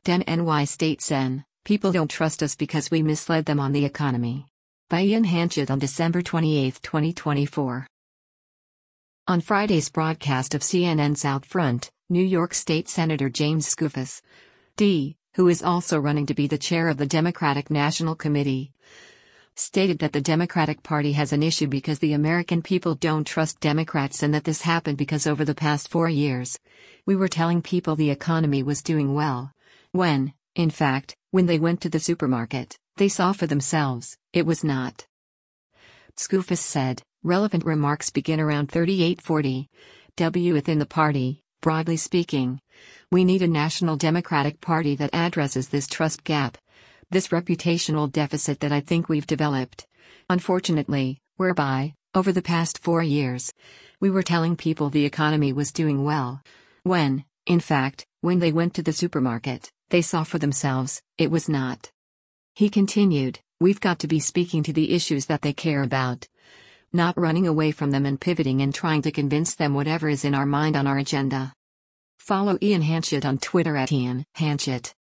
Den NY State Sen, people don't trust us because we misled them on the economy. By Ian Hanchett on December 28, 2024. On Friday's broadcast of CNN South Front, New York State Senator James Skoufis, D., who is also running to be the chair of the Democratic National Committee, stated that the Democratic Party has an issue because the American people don't trust Democrats and that this happened because over the past 4 years, we were telling people the economy was doing well. When, in fact, when they went to the supermarket, they saw for themselves, it was not. Skoufis said, relevant remarks begin around 3840 W within the party, broadly speaking. We need a national Democratic Party that addresses this trust gap, this reputational deficit that I think we've developed. Unfortunately, whereby, over the past 4 years, we were telling people the economy was doing well. When, in fact, when they went to the supermarket, they saw for themselves, it was not. He continued, we've got to be speaking to the issues that they care about, not running away from them and pivoting and trying to convince them whatever is in our mind on our agenda. Follow Ian Hanchett on Twitter @Ian Hanchett.